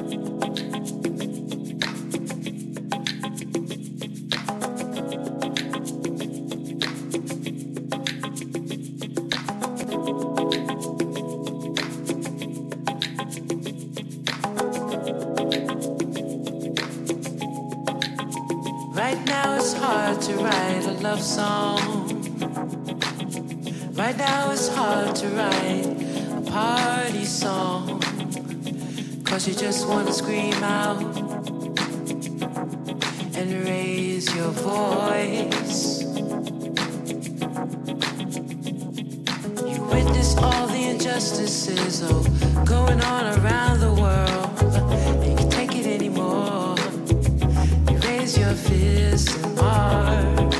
Right now it's hard to write a love song. Right now it's hard to write a party song. 'Cause you just wanna scream out and raise your voice. You witness all the injustices, oh, going on around the world. You can't take it anymore. You raise your fists and march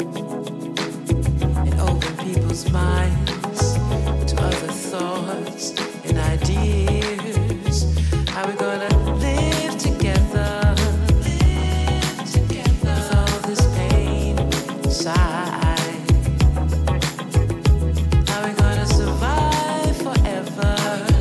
and open people's minds to other thoughts and ideas. How we gonna live together, with all this pain inside? How we gonna survive forever,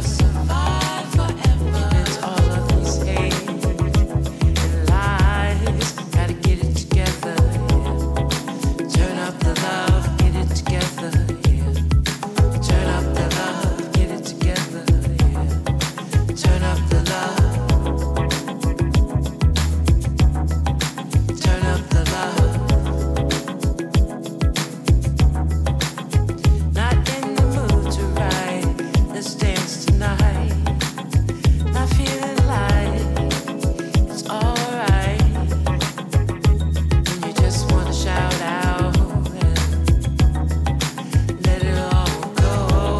amidst all of these hate and lies? Gotta get it together, yeah. Turn up the love, get it together, yeah. Turn up the love, get it together, yeah. Turn up the love. Turn up the love. Not in the mood to ride. Let's dance tonight. Not feeling like it's alright. When you just wanna shout out and let it all go.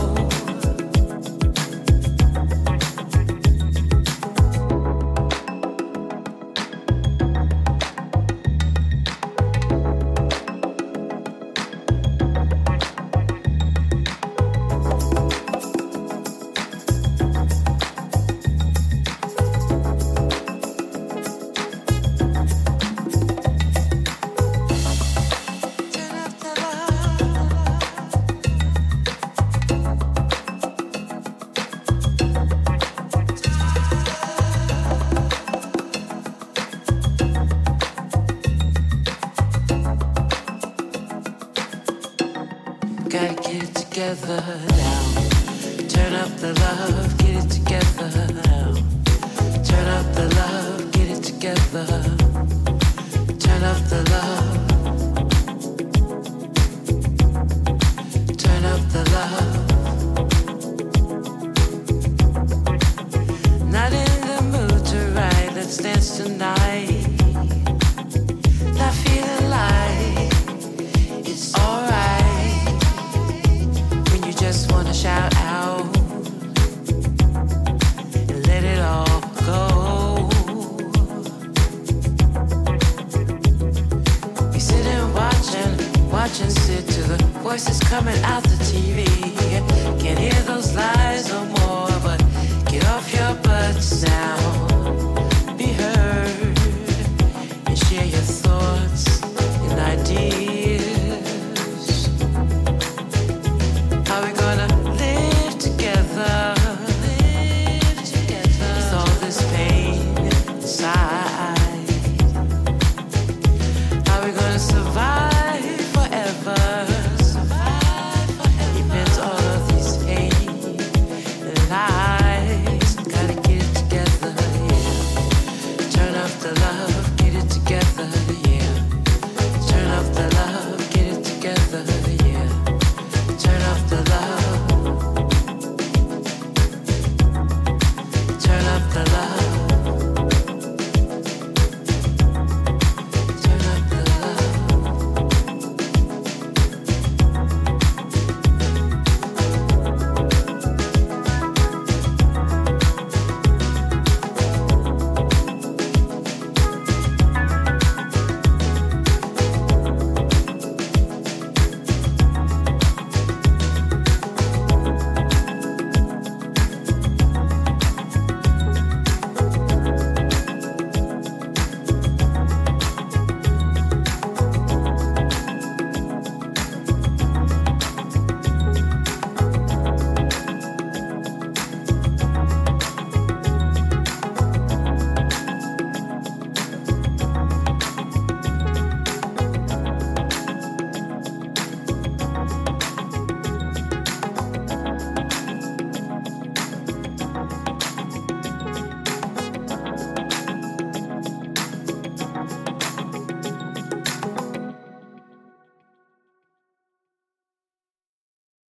Turn up the love. Gotta get it together now. Turn up the love, get it together now. Turn up the love, get it together. Turn up the love. Turn up the love. Not in the mood to ride, let's dance tonight.